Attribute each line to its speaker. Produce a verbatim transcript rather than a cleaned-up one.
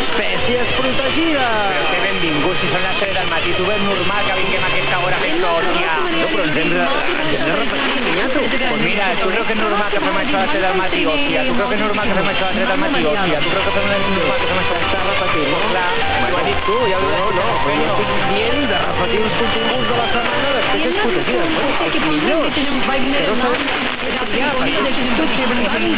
Speaker 1: espècies protegides.
Speaker 2: Però que benvinguts, si són les tres del matí, tu veus normal que vinguem a aquesta hora fent hòstia.
Speaker 1: No, però ens hem de, ens hem de repetir, niñato.
Speaker 2: Pues mira, tu creus que és normal que fem això a les tres del matí, hòstia? Tu creus que és normal que fem això a les tres del matí, hòstia? Tu creus que fem normal que fem això?
Speaker 1: S'està repetint, no?
Speaker 2: Clar, ho has dit tu, ja ho
Speaker 1: No,
Speaker 2: has
Speaker 1: no,
Speaker 2: dit.
Speaker 1: però jo estic dient de repetir els continguts de la setmana d'espècies protegides. Bueno, els millors, que no sabem triar, perquè tots sempre tenim